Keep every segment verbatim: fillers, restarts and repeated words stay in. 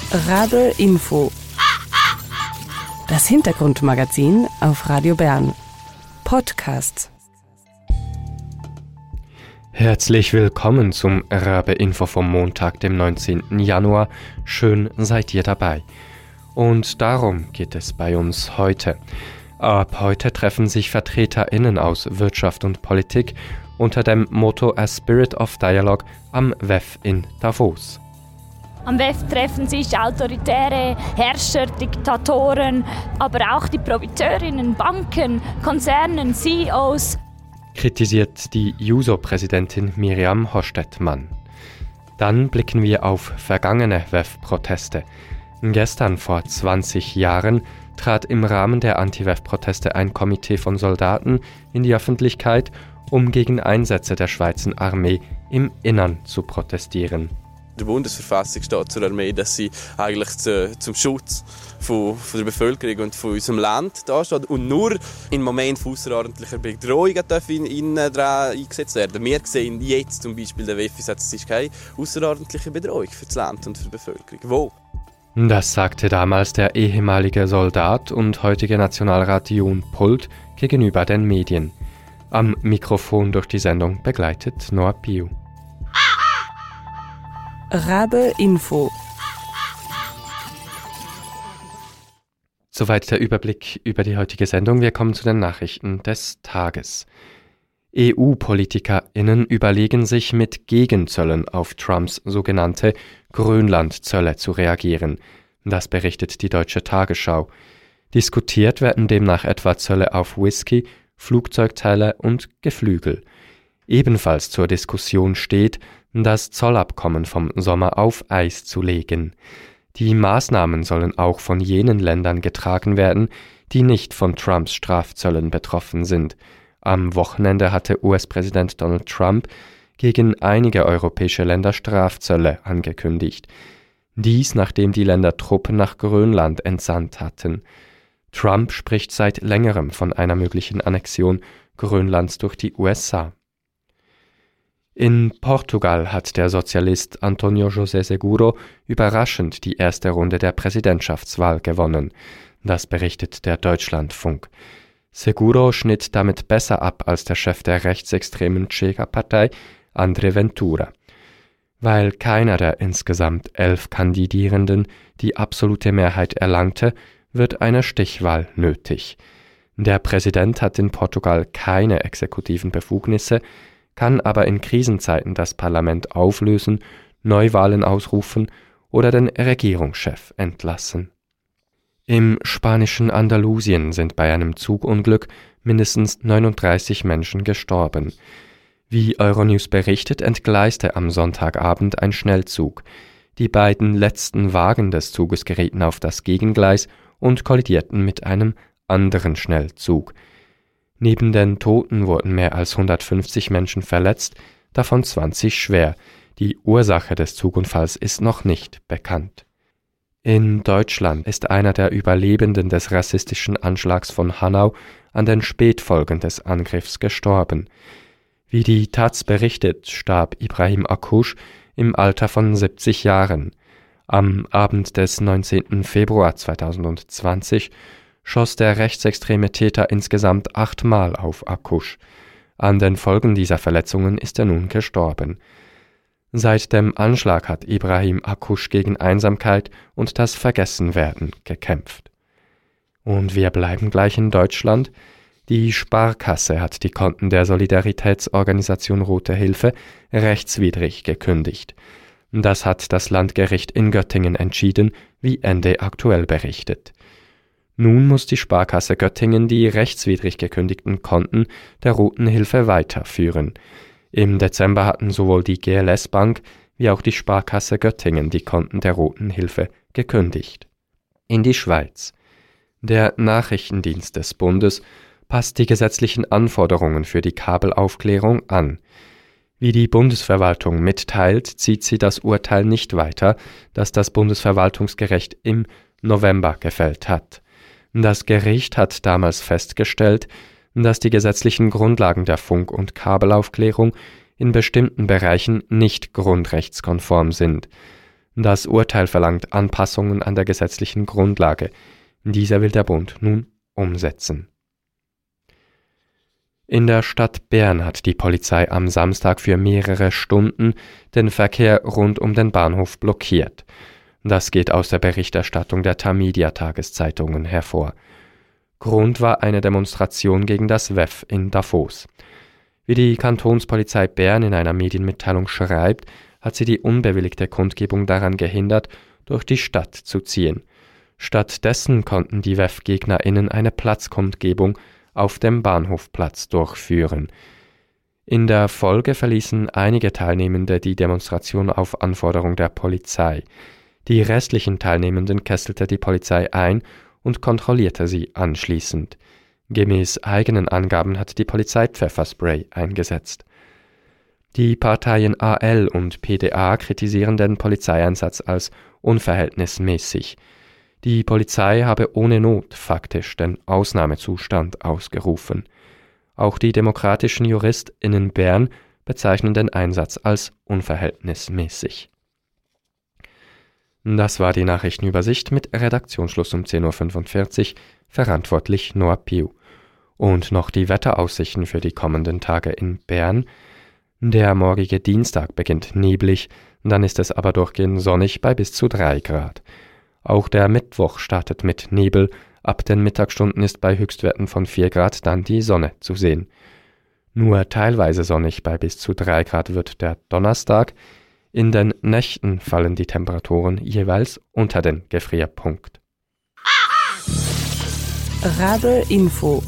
Rabe Info. Das Hintergrundmagazin auf Radio Bern. Podcast. Herzlich willkommen zum Rabe Info vom Montag, dem neunzehnten Januar. Schön seid ihr dabei. Und darum geht es bei uns heute. Ab heute treffen sich VertreterInnen aus Wirtschaft und Politik unter dem Motto A Spirit of Dialogue am W E F in Davos. Am W E F treffen sich autoritäre Herrscher, Diktatoren, aber auch die Profiteurinnen, Banken, Konzernen, C E Os. Kritisiert die Juso-Präsidentin Miriam Hostettmann. Dann blicken wir auf vergangene W E F-Proteste. Gestern vor zwanzig Jahren trat im Rahmen der Anti-W E F-Proteste ein Komitee von Soldaten in die Öffentlichkeit, um gegen Einsätze der Schweizer Armee im Innern zu protestieren. In der Bundesverfassung steht zur Armee, dass sie eigentlich zu, zum Schutz von, von der Bevölkerung und von unserem Land dasteht und nur im Moment von außerordentlicher Bedrohung darf in, in, äh, eingesetzt werden. Wir sehen jetzt zum Beispiel der W E F, es ist keine außerordentliche Bedrohung für das Land und für die Bevölkerung. Wo? Das sagte damals der ehemalige Soldat und heutige Nationalrat Jun Pult gegenüber den Medien. Am Mikrofon durch die Sendung begleitet Noah Piu. Rabe Info. Soweit der Überblick über die heutige Sendung. Wir kommen zu den Nachrichten des Tages. E U-PolitikerInnen überlegen sich, mit Gegenzöllen auf Trumps sogenannte Grönlandzölle zu reagieren. Das berichtet die Deutsche Tagesschau. Diskutiert werden demnach etwa Zölle auf Whisky, Flugzeugteile und Geflügel. Ebenfalls zur Diskussion steht, das Zollabkommen vom Sommer auf Eis zu legen. Die Maßnahmen sollen auch von jenen Ländern getragen werden, die nicht von Trumps Strafzöllen betroffen sind. Am Wochenende hatte U S-Präsident Donald Trump gegen einige europäische Länder Strafzölle angekündigt. Dies, nachdem die Länder Truppen nach Grönland entsandt hatten. Trump spricht seit längerem von einer möglichen Annexion Grönlands durch die U S A. In Portugal hat der Sozialist António José Seguro überraschend die erste Runde der Präsidentschaftswahl gewonnen. Das berichtet der Deutschlandfunk. Seguro schnitt damit besser ab als der Chef der rechtsextremen Chega-Partei, André Ventura. Weil keiner der insgesamt elf Kandidierenden die absolute Mehrheit erlangte, wird eine Stichwahl nötig. Der Präsident hat in Portugal keine exekutiven Befugnisse, kann aber in Krisenzeiten das Parlament auflösen, Neuwahlen ausrufen oder den Regierungschef entlassen. Im spanischen Andalusien sind bei einem Zugunglück mindestens neununddreißig Menschen gestorben. Wie Euronews berichtet, entgleiste am Sonntagabend ein Schnellzug. Die beiden letzten Wagen des Zuges gerieten auf das Gegengleis und kollidierten mit einem anderen Schnellzug. Neben den Toten wurden mehr als hundertfünfzig Menschen verletzt, davon zwanzig schwer. Die Ursache des Zugunfalls ist noch nicht bekannt. In Deutschland ist einer der Überlebenden des rassistischen Anschlags von Hanau an den Spätfolgen des Angriffs gestorben. Wie die Taz berichtet, starb Ibrahim Akush im Alter von siebzig Jahren. Am Abend des neunzehnten Februar zweitausendzwanzig schoss der rechtsextreme Täter insgesamt achtmal auf Akush. An den Folgen dieser Verletzungen ist er nun gestorben. Seit dem Anschlag hat Ibrahim Akush gegen Einsamkeit und das Vergessenwerden gekämpft. Und wir bleiben gleich in Deutschland. Die Sparkasse hat die Konten der Solidaritätsorganisation Rote Hilfe rechtswidrig gekündigt. Das hat das Landgericht in Göttingen entschieden, wie Ende aktuell berichtet. Nun muss die Sparkasse Göttingen die rechtswidrig gekündigten Konten der Roten Hilfe weiterführen. Im Dezember hatten sowohl die G L S Bank wie auch die Sparkasse Göttingen die Konten der Roten Hilfe gekündigt. In die Schweiz. Der Nachrichtendienst des Bundes passt die gesetzlichen Anforderungen für die Kabelaufklärung an. Wie die Bundesverwaltung mitteilt, zieht sie das Urteil nicht weiter, das das Bundesverwaltungsgericht im November gefällt hat. Das Gericht hat damals festgestellt, dass die gesetzlichen Grundlagen der Funk- und Kabelaufklärung in bestimmten Bereichen nicht grundrechtskonform sind. Das Urteil verlangt Anpassungen an der gesetzlichen Grundlage. Diese will der Bund nun umsetzen. In der Stadt Bern hat die Polizei am Samstag für mehrere Stunden den Verkehr rund um den Bahnhof blockiert. Das geht aus der Berichterstattung der Tamedia-Tageszeitungen hervor. Grund war eine Demonstration gegen das W E F in Davos. Wie die Kantonspolizei Bern in einer Medienmitteilung schreibt, hat sie die unbewilligte Kundgebung daran gehindert, durch die Stadt zu ziehen. Stattdessen konnten die W E F-GegnerInnen eine Platzkundgebung auf dem Bahnhofplatz durchführen. In der Folge verließen einige Teilnehmende die Demonstration auf Anforderung der Polizei. Die restlichen Teilnehmenden kesselte die Polizei ein und kontrollierte sie anschließend. Gemäß eigenen Angaben hat die Polizei Pfefferspray eingesetzt. Die Parteien A L und P D A kritisieren den Polizeieinsatz als unverhältnismäßig. Die Polizei habe ohne Not faktisch den Ausnahmezustand ausgerufen. Auch die demokratischen JuristInnen Bern bezeichnen den Einsatz als unverhältnismäßig. Das war die Nachrichtenübersicht mit Redaktionsschluss um zehn Uhr fünfundvierzig, verantwortlich Noah Piu. Und noch die Wetteraussichten für die kommenden Tage in Bern. Der morgige Dienstag beginnt neblig, dann ist es aber durchgehend sonnig bei bis zu drei Grad. Auch der Mittwoch startet mit Nebel, ab den Mittagsstunden ist bei Höchstwerten von vier Grad dann die Sonne zu sehen. Nur teilweise sonnig bei bis zu drei Grad wird der Donnerstag. In den Nächten fallen die Temperaturen jeweils unter den Gefrierpunkt. Rabe Info.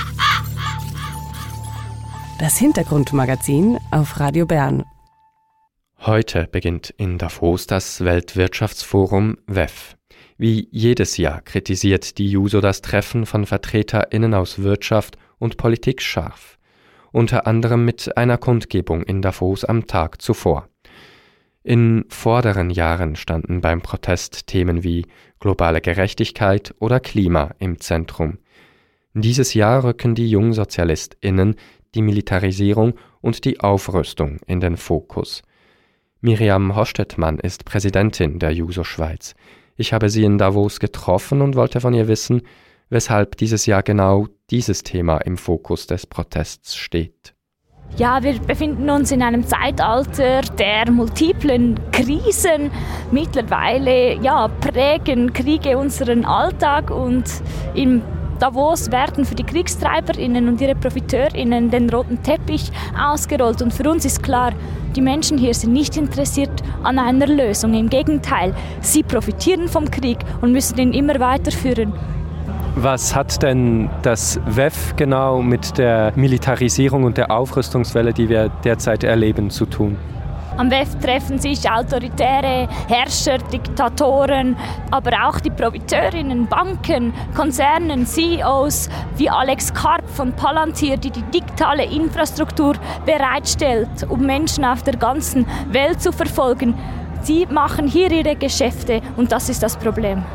Das Hintergrundmagazin auf Radio Bern. Heute beginnt in Davos das Weltwirtschaftsforum W E F. Wie jedes Jahr kritisiert die Juso das Treffen von VertreterInnen aus Wirtschaft und Politik scharf. Unter anderem mit einer Kundgebung in Davos am Tag zuvor. In vorderen Jahren standen beim Protest Themen wie globale Gerechtigkeit oder Klima im Zentrum. Dieses Jahr rücken die JungsozialistInnen die Militarisierung und die Aufrüstung in den Fokus. Miriam Hostettmann ist Präsidentin der Juso Schweiz. Ich habe sie in Davos getroffen und wollte von ihr wissen, weshalb dieses Jahr genau dieses Thema im Fokus des Protests steht. Ja, wir befinden uns in einem Zeitalter der multiplen Krisen. Mittlerweile ja, prägen Kriege unseren Alltag und in Davos werden für die KriegstreiberInnen und ihre ProfiteurInnen den roten Teppich ausgerollt. Und für uns ist klar, die Menschen hier sind nicht interessiert an einer Lösung. Im Gegenteil, sie profitieren vom Krieg und müssen ihn immer weiterführen. Was hat denn das W E F genau mit der Militarisierung und der Aufrüstungswelle, die wir derzeit erleben, zu tun? Am W E F treffen sich autoritäre Herrscher, Diktatoren, aber auch die Profiteurinnen, Banken, Konzernen, C E Os wie Alex Karp von Palantir, die die digitale Infrastruktur bereitstellt, um Menschen auf der ganzen Welt zu verfolgen. Sie machen hier ihre Geschäfte und das ist das Problem.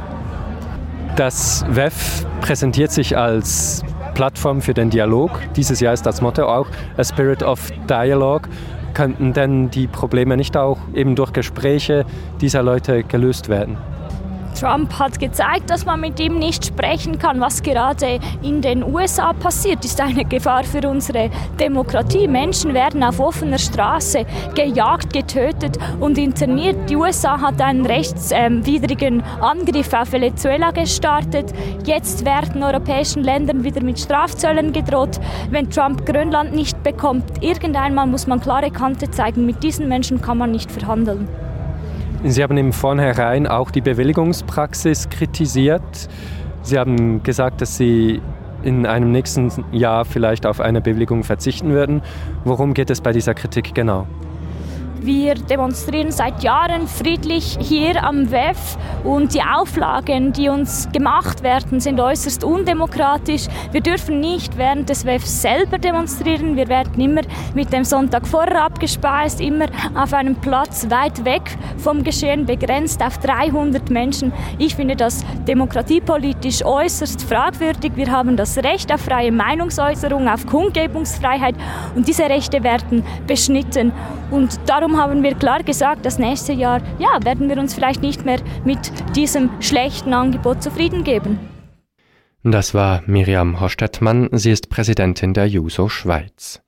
Das W E F präsentiert sich als Plattform für den Dialog. Dieses Jahr ist das Motto auch A Spirit of Dialogue. Könnten denn die Probleme nicht auch eben durch Gespräche dieser Leute gelöst werden? Trump hat gezeigt, dass man mit ihm nicht sprechen kann. Was gerade in den U S A passiert, ist eine Gefahr für unsere Demokratie. Menschen werden auf offener Straße gejagt, getötet und interniert. Die U S A hat einen rechtswidrigen Angriff auf Venezuela gestartet. Jetzt werden europäischen Ländern wieder mit Strafzöllen gedroht, wenn Trump Grönland nicht bekommt. Irgendeinmal muss man klare Kante zeigen. Mit diesen Menschen kann man nicht verhandeln. Sie haben im Vornherein auch die Bewilligungspraxis kritisiert. Sie haben gesagt, dass Sie in einem nächsten Jahr vielleicht auf eine Bewilligung verzichten würden. Worum geht es bei dieser Kritik genau? Wir demonstrieren seit Jahren friedlich hier am W E F und die Auflagen, die uns gemacht werden, sind äußerst undemokratisch. Wir dürfen nicht während des W E F selber demonstrieren. Wir werden immer mit dem Sonntag vorher abgespeist, immer auf einem Platz weit weg vom Geschehen, begrenzt auf dreihundert Menschen. Ich finde das demokratiepolitisch äußerst fragwürdig. Wir haben das Recht auf freie Meinungsäußerung, auf Kundgebungsfreiheit und diese Rechte werden beschnitten. Und darum haben wir klar gesagt, das nächste Jahr ja, werden wir uns vielleicht nicht mehr mit diesem schlechten Angebot zufrieden geben. Das war Miriam Hostettmann, sie ist Präsidentin der Juso Schweiz.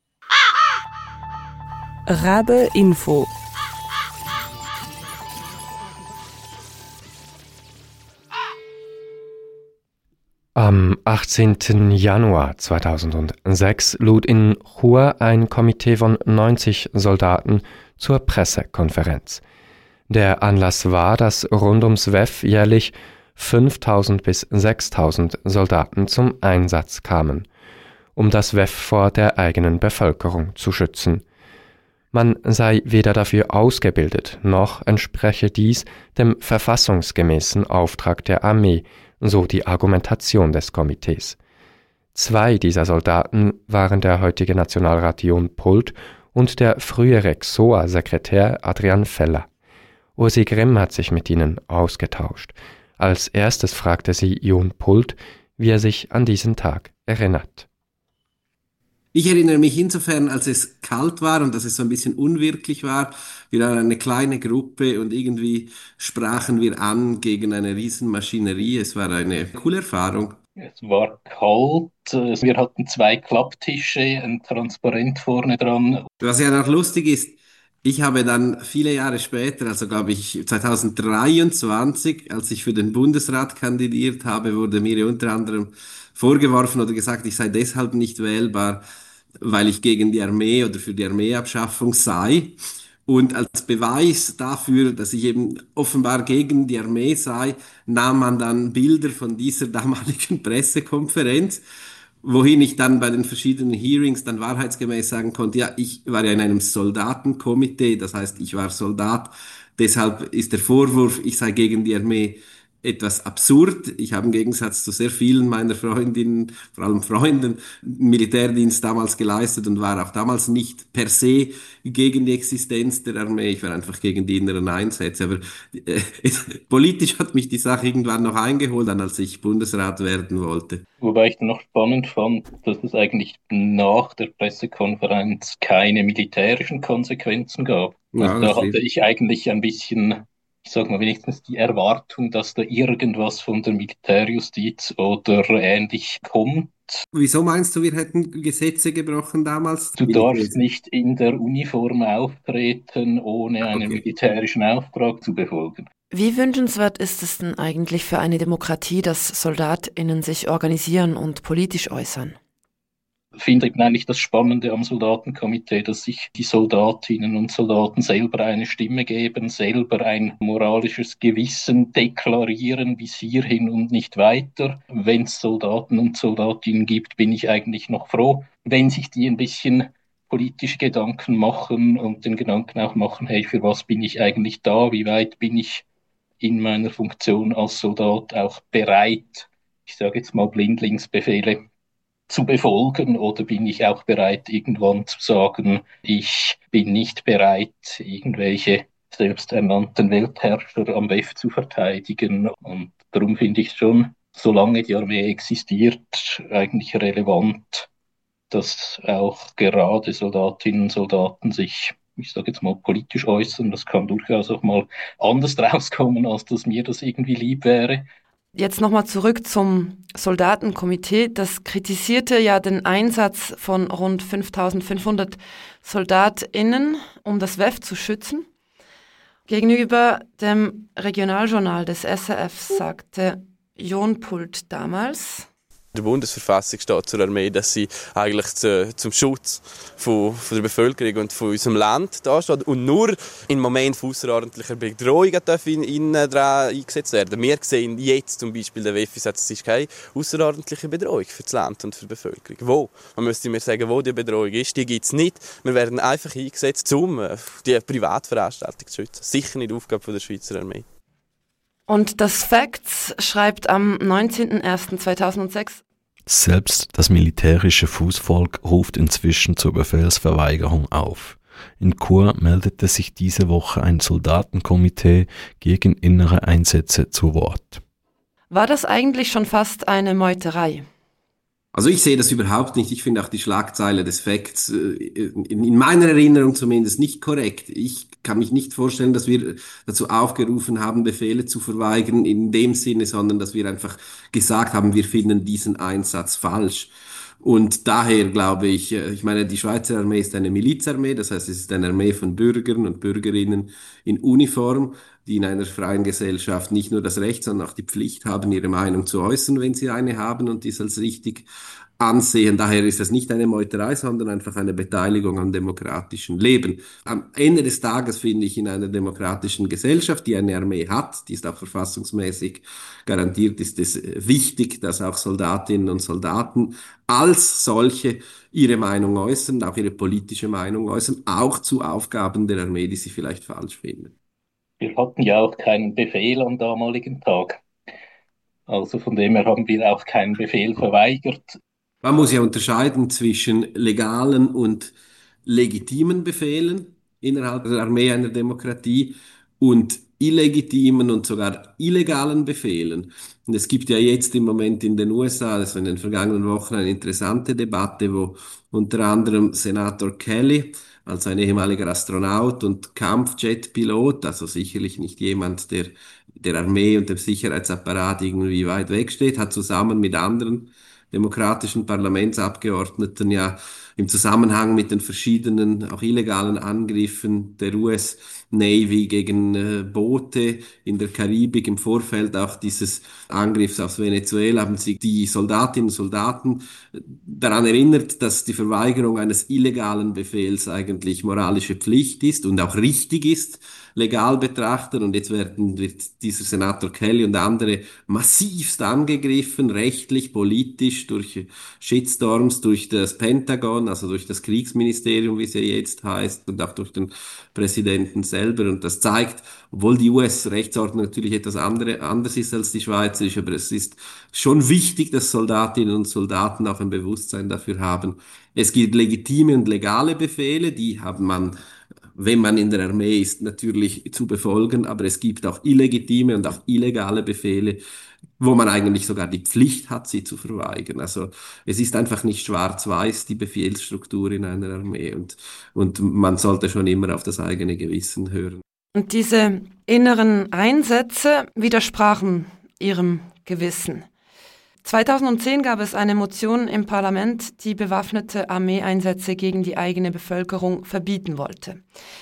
Rabe Info. Am achtzehnten Januar zweitausendsechs lud in Chur ein Komitee von neunzig Soldaten zur Pressekonferenz. Der Anlass war, dass rund ums W E F jährlich fünftausend bis sechstausend Soldaten zum Einsatz kamen, um das W E F vor der eigenen Bevölkerung zu schützen. Man sei weder dafür ausgebildet, noch entspreche dies dem verfassungsgemäßen Auftrag der Armee, so die Argumentation des Komitees. Zwei dieser Soldaten waren der heutige Nationalrat Jon Pult und der frühere X O A-Sekretär Adrian Feller. Ursi Grimm hat sich mit ihnen ausgetauscht. Als erstes fragte sie Jon Pult, wie er sich an diesen Tag erinnert. Ich erinnere mich insofern, als es kalt war und dass es so ein bisschen unwirklich war. Wir waren eine kleine Gruppe und irgendwie sprachen wir an gegen eine Riesenmaschinerie. Es war eine coole Erfahrung. Es war kalt, wir hatten zwei Klapptische, ein Transparent vorne dran. Was ja noch lustig ist, ich habe dann viele Jahre später, also glaube ich zweitausenddreiundzwanzig, als ich für den Bundesrat kandidiert habe, wurde mir unter anderem vorgeworfen oder gesagt, ich sei deshalb nicht wählbar, weil ich gegen die Armee oder für die Armeeabschaffung sei. Und als Beweis dafür, dass ich eben offenbar gegen die Armee sei, nahm man dann Bilder von dieser damaligen Pressekonferenz, wohin ich dann bei den verschiedenen Hearings dann wahrheitsgemäß sagen konnte, ja, ich war ja in einem Soldatenkomitee, das heißt, ich war Soldat, deshalb ist der Vorwurf, ich sei gegen die Armee, etwas absurd. Ich habe im Gegensatz zu sehr vielen meiner Freundinnen, vor allem Freunden, Militärdienst damals geleistet und war auch damals nicht per se gegen die Existenz der Armee. Ich war einfach gegen die inneren Einsätze. Aber äh, politisch hat mich die Sache irgendwann noch eingeholt, dann als ich Bundesrat werden wollte. Wobei ich dann noch spannend fand, dass es eigentlich nach der Pressekonferenz keine militärischen Konsequenzen gab. Ja, also da hatte ich eigentlich ein bisschen, ich sag mal wenigstens die Erwartung, dass da irgendwas von der Militärjustiz oder ähnlich kommt. Wieso meinst du, wir hätten Gesetze gebrochen damals? Du darfst nicht in der Uniform auftreten, ohne einen Okay. militärischen Auftrag zu befolgen. Wie wünschenswert ist es denn eigentlich für eine Demokratie, dass SoldatInnen sich organisieren und politisch äußern? Ich finde eben eigentlich das Spannende am Soldatenkomitee, dass sich die Soldatinnen und Soldaten selber eine Stimme geben, selber ein moralisches Gewissen deklarieren bis hierhin und nicht weiter. Wenn es Soldaten und Soldatinnen gibt, bin ich eigentlich noch froh, wenn sich die ein bisschen politische Gedanken machen und den Gedanken auch machen, hey, für was bin ich eigentlich da, wie weit bin ich in meiner Funktion als Soldat auch bereit, ich sage jetzt mal Blindlingsbefehle zu befolgen, oder bin ich auch bereit, irgendwann zu sagen, ich bin nicht bereit, irgendwelche selbsternannten Weltherrscher am W E F zu verteidigen. Und darum finde ich es schon, solange die Armee existiert, eigentlich relevant, dass auch gerade Soldatinnen und Soldaten sich, ich sage jetzt mal, politisch äußern. Das kann durchaus auch mal anders rauskommen, als dass mir das irgendwie lieb wäre. Jetzt nochmal zurück zum Soldatenkomitee. Das kritisierte ja den Einsatz von rund fünftausendfünfhundert SoldatInnen, um das W E F zu schützen. Gegenüber dem Regionaljournal des S R F sagte Jon Pult damals: In der Bundesverfassung steht zur Armee, dass sie eigentlich zu, zum Schutz von, von der Bevölkerung und von unserem Land da steht und nur im Moment von außerordentlicher Bedrohung dürfen in, in, daran eingesetzt werden. Wir sehen jetzt zum Beispiel der W E F, es ist keine außerordentliche Bedrohung für das Land und für die Bevölkerung. Wo? Man müsste mir sagen, wo die Bedrohung ist. Die gibt es nicht. Wir werden einfach eingesetzt, um die Privatveranstaltung zu schützen. Sicher nicht die Aufgabe von der Schweizer Armee. Und das Facts schreibt am neunzehnten ersten zweitausendsechs: Selbst das militärische Fußvolk ruft inzwischen zur Befehlsverweigerung auf. In Chur meldete sich diese Woche ein Soldatenkomitee gegen innere Einsätze zu Wort. War das eigentlich schon fast eine Meuterei? Also ich sehe das überhaupt nicht. Ich finde auch die Schlagzeile des Facts äh, in, in meiner Erinnerung zumindest nicht korrekt. Ich kann mich nicht vorstellen, dass wir dazu aufgerufen haben, Befehle zu verweigern in dem Sinne, sondern dass wir einfach gesagt haben, wir finden diesen Einsatz falsch. Und daher glaube ich, äh, ich meine, die Schweizer Armee ist eine Milizarmee, das heißt, es ist eine Armee von Bürgern und Bürgerinnen in Uniform, die in einer freien Gesellschaft nicht nur das Recht, sondern auch die Pflicht haben, ihre Meinung zu äußern, wenn sie eine haben und dies als richtig ansehen. Daher ist es nicht eine Meuterei, sondern einfach eine Beteiligung am demokratischen Leben. Am Ende des Tages finde ich, in einer demokratischen Gesellschaft, die eine Armee hat, die ist auch verfassungsmäßig garantiert, ist es wichtig, dass auch Soldatinnen und Soldaten als solche ihre Meinung äußern, auch ihre politische Meinung äußern, auch zu Aufgaben der Armee, die sie vielleicht falsch finden. Wir hatten ja auch keinen Befehl am damaligen Tag. Also von dem her haben wir auch keinen Befehl verweigert. Man muss ja unterscheiden zwischen legalen und legitimen Befehlen innerhalb der Armee einer Demokratie und illegitimen und sogar illegalen Befehlen. Und es gibt ja jetzt im Moment in den U S A, das war in den vergangenen Wochen eine interessante Debatte, wo unter anderem Senator Kelly als ein ehemaliger Astronaut und Kampfjet-Pilot, also sicherlich nicht jemand, der der Armee und dem Sicherheitsapparat irgendwie weit wegsteht, hat zusammen mit anderen demokratischen Parlamentsabgeordneten ja im Zusammenhang mit den verschiedenen, auch illegalen Angriffen der U S Navy gegen äh, Boote in der Karibik im Vorfeld auch dieses Angriffs auf Venezuela, haben sie die Soldatinnen und Soldaten daran erinnert, dass die Verweigerung eines illegalen Befehls eigentlich moralische Pflicht ist und auch richtig ist, legal betrachtet. Und jetzt werden, wird dieser Senator Kelly und andere massivst angegriffen, rechtlich, politisch, durch Shitstorms, durch das Pentagon, also durch das Kriegsministerium, wie es ja jetzt heißt, und auch durch den Präsidenten selber. Und das zeigt, obwohl die U S-Rechtsordnung natürlich etwas andere, anders ist als die schweizerische, aber es ist schon wichtig, dass Soldatinnen und Soldaten auch ein Bewusstsein dafür haben. Es gibt legitime und legale Befehle, die haben man, wenn man in der Armee ist, natürlich zu befolgen, aber es gibt auch illegitime und auch illegale Befehle, wo man eigentlich sogar die Pflicht hat, sie zu verweigern. Also es ist einfach nicht schwarz-weiß, die Befehlsstruktur in einer Armee, und, und man sollte schon immer auf das eigene Gewissen hören. Und diese inneren Einsätze widersprachen ihrem Gewissen. zweitausendzehn gab es eine Motion im Parlament, die bewaffnete Armeeeinsätze gegen die eigene Bevölkerung verbieten wollte.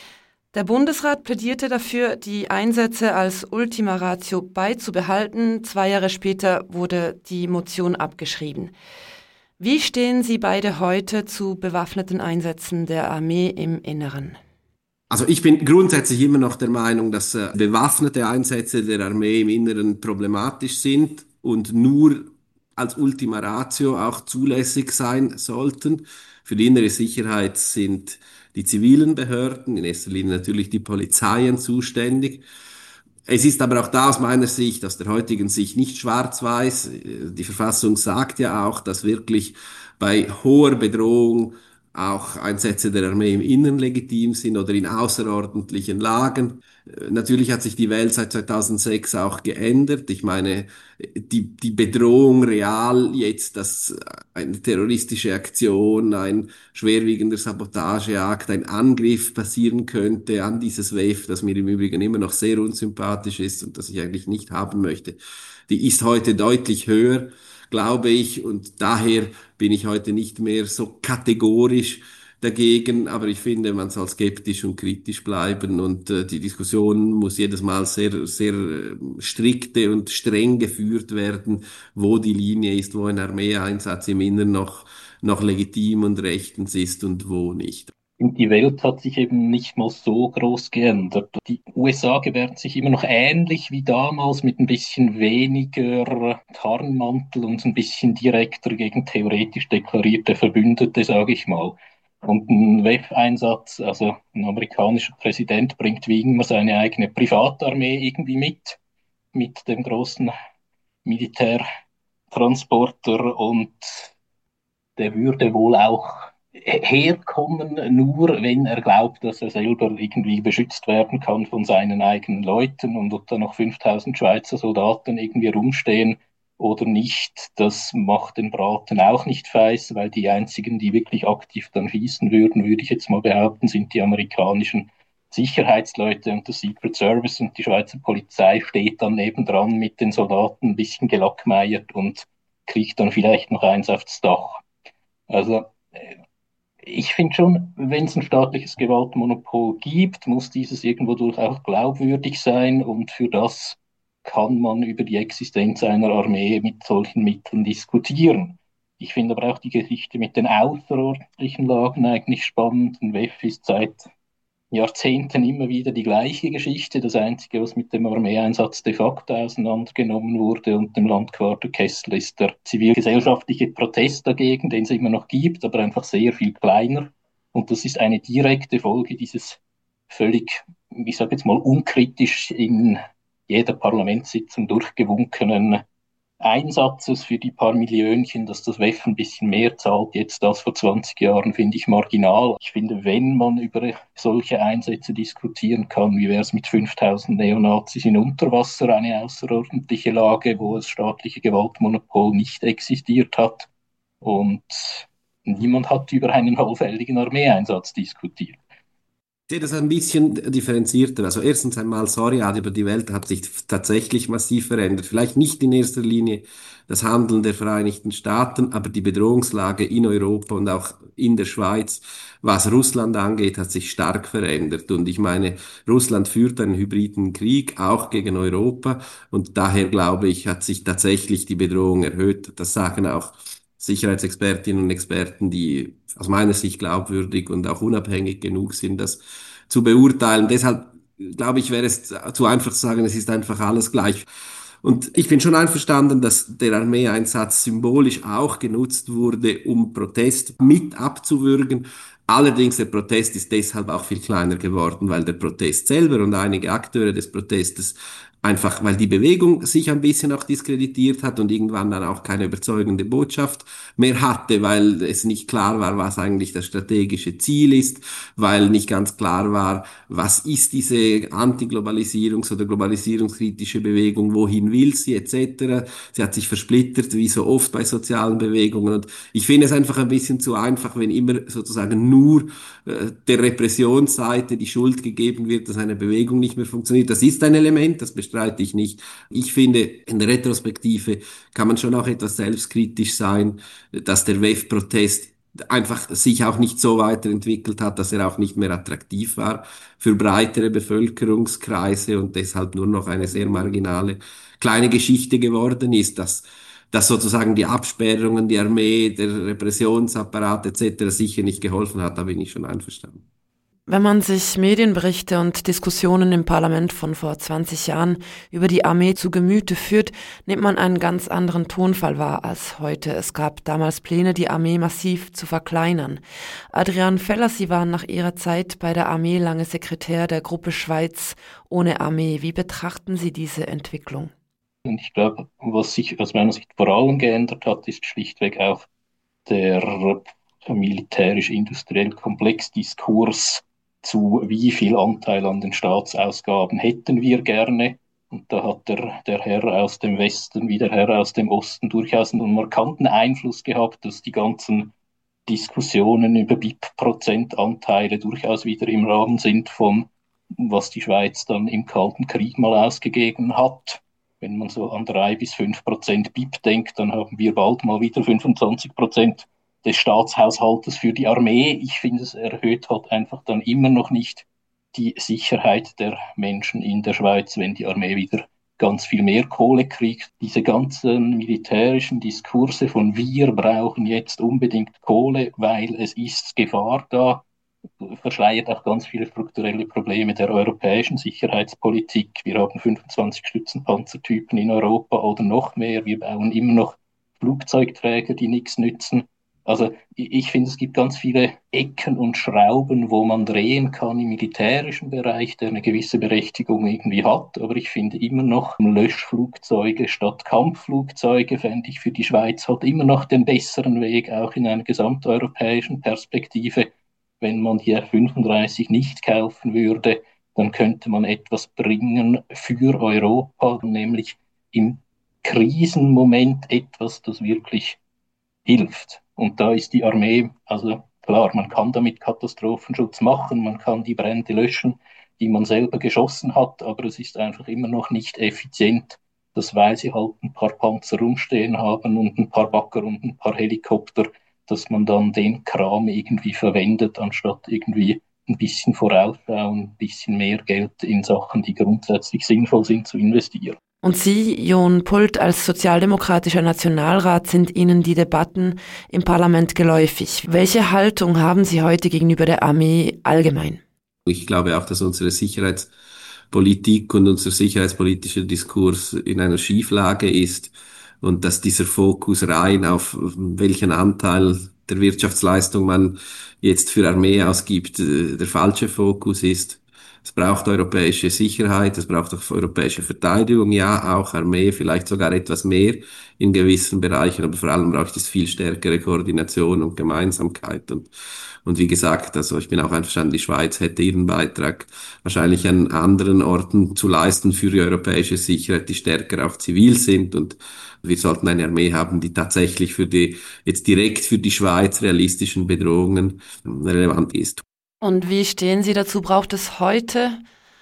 Der Bundesrat plädierte dafür, die Einsätze als Ultima Ratio beizubehalten. Zwei Jahre später wurde die Motion abgeschrieben. Wie stehen Sie beide heute zu bewaffneten Einsätzen der Armee im Inneren? Also ich bin grundsätzlich immer noch der Meinung, dass äh, bewaffnete Einsätze der Armee im Inneren problematisch sind und nur als Ultima Ratio auch zulässig sein sollten. Für die innere Sicherheit sind die zivilen Behörden, in erster Linie natürlich die Polizeien, zuständig. Es ist aber auch da aus meiner Sicht, aus der heutigen Sicht, nicht schwarz-weiß. Die Verfassung sagt ja auch, dass wirklich bei hoher Bedrohung auch Einsätze der Armee im Innern legitim sind oder in außerordentlichen Lagen. Natürlich hat sich die Welt seit zweitausendsechs auch geändert. Ich meine, die, die Bedrohung real jetzt, dass eine terroristische Aktion, ein schwerwiegender Sabotageakt, ein Angriff passieren könnte an dieses W E F, das mir im Übrigen immer noch sehr unsympathisch ist und das ich eigentlich nicht haben möchte, die ist heute deutlich höher, glaube ich, und daher bin ich heute nicht mehr so kategorisch dagegen, aber ich finde, man soll skeptisch und kritisch bleiben, und äh, die Diskussion muss jedes Mal sehr, sehr äh, strikte und streng geführt werden, wo die Linie ist, wo ein Armeeeinsatz im Inneren noch, noch legitim und rechtens ist und wo nicht. Die Welt hat sich eben nicht mal so groß geändert. Die U S A gebärden sich immer noch ähnlich wie damals, mit ein bisschen weniger Tarnmantel und ein bisschen direkter gegen theoretisch deklarierte Verbündete, sage ich mal. Und ein W E F-Einsatz, also ein amerikanischer Präsident bringt wie immer seine eigene Privatarmee irgendwie mit, mit dem großen Militärtransporter, und der würde wohl auch herkommen, nur wenn er glaubt, dass er selber irgendwie beschützt werden kann von seinen eigenen Leuten, und ob da noch fünftausend Schweizer Soldaten irgendwie rumstehen, oder nicht, das macht den Braten auch nicht feiß, weil die einzigen, die wirklich aktiv dann schießen würden, würde ich jetzt mal behaupten, sind die amerikanischen Sicherheitsleute und der Secret Service, und die Schweizer Polizei steht dann nebendran mit den Soldaten ein bisschen gelackmeiert und kriegt dann vielleicht noch eins aufs Dach. Also ich finde schon, wenn es ein staatliches Gewaltmonopol gibt, muss dieses irgendwo durch auch glaubwürdig sein, und für das kann man über die Existenz einer Armee mit solchen Mitteln diskutieren. Ich finde aber auch die Geschichte mit den außerordentlichen Lagen eigentlich spannend. Ein W E F ist seit Jahrzehnten immer wieder die gleiche Geschichte. Das Einzige, was mit dem Armeeeinsatz de facto auseinandergenommen wurde und dem Landquarter Kessel, ist der zivilgesellschaftliche Protest dagegen, den es immer noch gibt, aber einfach sehr viel kleiner. Und das ist eine direkte Folge dieses völlig, ich sage jetzt mal, unkritisch in jeder Parlamentssitzung durchgewunkenen Einsatzes für die paar Millionchen, dass das W E F ein bisschen mehr zahlt jetzt als vor zwanzig Jahren, finde ich marginal. Ich finde, wenn man über solche Einsätze diskutieren kann, wie wäre es mit fünftausend Neonazis in Unterwasser, eine außerordentliche Lage, wo das staatliche Gewaltmonopol nicht existiert hat, und niemand hat über einen allfälligen Armeeeinsatz diskutiert. Ich sehe das ein bisschen differenzierter. Also erstens einmal, sorry, aber die Welt hat sich tatsächlich massiv verändert. Vielleicht nicht in erster Linie das Handeln der Vereinigten Staaten, aber die Bedrohungslage in Europa und auch in der Schweiz, was Russland angeht, hat sich stark verändert. Und ich meine, Russland führt einen hybriden Krieg, auch gegen Europa. Und daher, glaube ich, hat sich tatsächlich die Bedrohung erhöht. Das sagen auch Sicherheitsexpertinnen und Experten, die aus meiner Sicht glaubwürdig und auch unabhängig genug sind, das zu beurteilen. Deshalb, glaube ich, wäre es zu einfach zu sagen, es ist einfach alles gleich. Und ich bin schon einverstanden, dass der Armeeeinsatz symbolisch auch genutzt wurde, um Protest mit abzuwürgen. Allerdings, der Protest ist deshalb auch viel kleiner geworden, weil der Protest selber und einige Akteure des Protestes einfach, weil die Bewegung sich ein bisschen auch diskreditiert hat und irgendwann dann auch keine überzeugende Botschaft mehr hatte, weil es nicht klar war, was eigentlich das strategische Ziel ist, weil nicht ganz klar war, was ist diese Antiglobalisierungs- oder globalisierungskritische Bewegung, wohin will sie, et cetera. Sie hat sich versplittert, wie so oft bei sozialen Bewegungen, und ich finde es einfach ein bisschen zu einfach, wenn immer sozusagen nur äh, der Repressionsseite die Schuld gegeben wird, dass eine Bewegung nicht mehr funktioniert. Das ist ein Element, das bestreite ich nicht. Ich finde, in der Retrospektive kann man schon auch etwas selbstkritisch sein, dass der W E F-Protest einfach sich auch nicht so weiterentwickelt hat, dass er auch nicht mehr attraktiv war für breitere Bevölkerungskreise und deshalb nur noch eine sehr marginale kleine Geschichte geworden ist, dass dass sozusagen die Absperrungen, die Armee, der Repressionsapparat et cetera sicher nicht geholfen hat, da bin ich schon einverstanden. Wenn man sich Medienberichte und Diskussionen im Parlament von vor zwanzig Jahren über die Armee zu Gemüte führt, nimmt man einen ganz anderen Tonfall wahr als heute. Es gab damals Pläne, die Armee massiv zu verkleinern. Adrian Feller, Sie waren nach Ihrer Zeit bei der Armee lange Sekretär der Gruppe Schweiz ohne Armee. Wie betrachten Sie diese Entwicklung? Und ich glaube, was sich aus meiner Sicht vor allem geändert hat, ist schlichtweg auch der militärisch-industrielle Komplexdiskurs zu wie viel Anteil an den Staatsausgaben hätten wir gerne. Und da hat der, der Herr aus dem Westen wie der Herr aus dem Osten durchaus einen markanten Einfluss gehabt, dass die ganzen Diskussionen über B I P-Prozentanteile durchaus wieder im Rahmen sind von, was die Schweiz dann im Kalten Krieg mal ausgegeben hat. Wenn man so an drei bis fünf Prozent B I P denkt, dann haben wir bald mal wieder fünfundzwanzig Prozent des Staatshaushaltes für die Armee. Ich finde, es erhöht halt einfach dann immer noch nicht die Sicherheit der Menschen in der Schweiz, wenn die Armee wieder ganz viel mehr Kohle kriegt. Diese ganzen militärischen Diskurse von wir brauchen jetzt unbedingt Kohle, weil es ist Gefahr da, verschleiert auch ganz viele strukturelle Probleme der europäischen Sicherheitspolitik. Wir haben fünfundzwanzig Stützenpanzertypen in Europa oder noch mehr. Wir bauen immer noch Flugzeugträger, die nichts nützen. Also ich finde, es gibt ganz viele Ecken und Schrauben, wo man drehen kann im militärischen Bereich, der eine gewisse Berechtigung irgendwie hat. Aber ich finde immer noch Löschflugzeuge statt Kampfflugzeuge, fände ich für die Schweiz halt immer noch den besseren Weg, auch in einer gesamteuropäischen Perspektive. Wenn man die F fünfunddreißig nicht kaufen würde, dann könnte man etwas bringen für Europa, nämlich im Krisenmoment etwas, das wirklich hilft. Und da ist die Armee, also klar, man kann damit Katastrophenschutz machen, man kann die Brände löschen, die man selber geschossen hat, aber es ist einfach immer noch nicht effizient, dass weil sie halt ein paar Panzer rumstehen haben und ein paar Bagger und ein paar Helikopter, dass man dann den Kram irgendwie verwendet, anstatt irgendwie ein bisschen vorausschauen, ein bisschen mehr Geld in Sachen, die grundsätzlich sinnvoll sind, zu investieren. Und Sie, Jon Pult, als sozialdemokratischer Nationalrat sind Ihnen die Debatten im Parlament geläufig. Welche Haltung haben Sie heute gegenüber der Armee allgemein? Ich glaube auch, dass unsere Sicherheitspolitik und unser sicherheitspolitischer Diskurs in einer Schieflage ist und dass dieser Fokus rein auf welchen Anteil der Wirtschaftsleistung man jetzt für Armee ausgibt, der falsche Fokus ist. Es braucht europäische Sicherheit, es braucht auch europäische Verteidigung, ja, auch Armee, vielleicht sogar etwas mehr in gewissen Bereichen, aber vor allem braucht es viel stärkere Koordination und Gemeinsamkeit. Und, und wie gesagt, also ich bin auch einverstanden, die Schweiz hätte ihren Beitrag wahrscheinlich an anderen Orten zu leisten für die europäische Sicherheit, die stärker auch zivil sind. Und wir sollten eine Armee haben, die tatsächlich für die, jetzt direkt für die Schweiz realistischen Bedrohungen relevant ist. Und wie stehen Sie dazu? Braucht es heute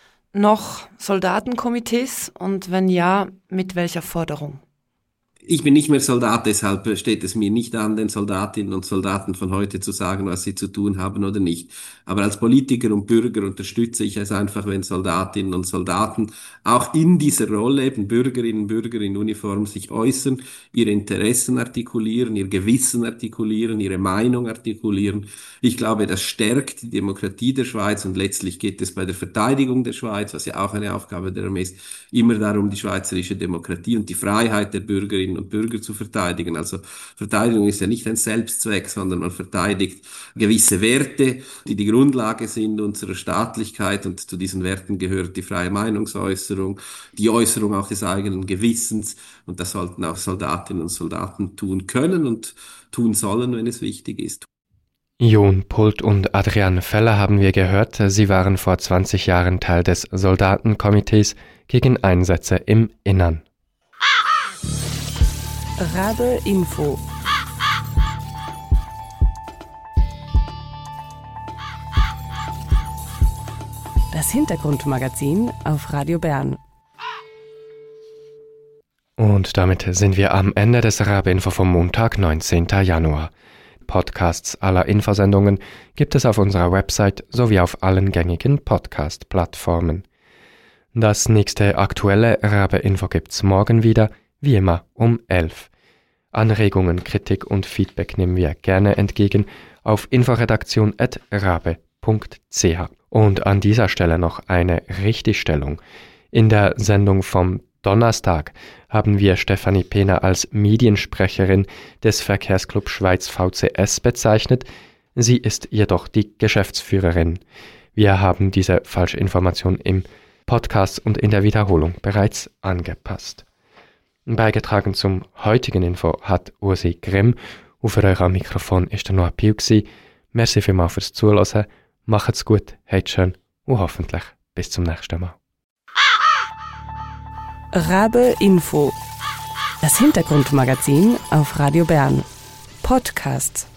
noch Soldatenkomitees? Und wenn ja, mit welcher Forderung? Ich bin nicht mehr Soldat, deshalb steht es mir nicht an, den Soldatinnen und Soldaten von heute zu sagen, was sie zu tun haben oder nicht. Aber als Politiker und Bürger unterstütze ich es einfach, wenn Soldatinnen und Soldaten auch in dieser Rolle, eben Bürgerinnen und Bürger in Uniform, sich äußern, ihre Interessen artikulieren, ihr Gewissen artikulieren, ihre Meinung artikulieren. Ich glaube, das stärkt die Demokratie der Schweiz und letztlich geht es bei der Verteidigung der Schweiz, was ja auch eine Aufgabe der Armee ist, immer darum, die schweizerische Demokratie und die Freiheit der Bürgerinnen und Bürger zu verteidigen. Also Verteidigung ist ja nicht ein Selbstzweck, sondern man verteidigt gewisse Werte, die die Grundlage sind unserer Staatlichkeit, und zu diesen Werten gehört die freie Meinungsäußerung, die Äußerung auch des eigenen Gewissens, und das sollten auch Soldatinnen und Soldaten tun können und tun sollen, wenn es wichtig ist. Jon Pult und Adrian Feller haben wir gehört. Sie waren vor zwanzig Jahren Teil des Soldatenkomitees gegen Einsätze im Innern. Rabe Info. Das Hintergrundmagazin auf Radio Bern. Und damit sind wir am Ende des Rabe Info vom Montag, neunzehnten Januar. Podcasts aller Infosendungen gibt es auf unserer Website sowie auf allen gängigen Podcast-Plattformen. Das nächste aktuelle Rabe Info gibt's morgen wieder, wie immer um elf. Anregungen, Kritik und Feedback nehmen wir gerne entgegen auf inforedaktion at rabe punkt c h. Und an dieser Stelle noch eine Richtigstellung. In der Sendung vom Donnerstag haben wir Stefanie Pehner als Mediensprecherin des Verkehrsclub Schweiz V C S bezeichnet. Sie ist jedoch die Geschäftsführerin. Wir haben diese falsche Information im Podcast und in der Wiederholung bereits angepasst. Beigetragen zum heutigen Info hat Ursi Grimm. Und für euch am Mikrofon ist der Noah Piu gsi. Merci vielmals fürs Zuhören. Macht's gut, habt schön und hoffentlich bis zum nächsten Mal. Rabe Info. Das Hintergrundmagazin auf Radio Bern. Podcasts.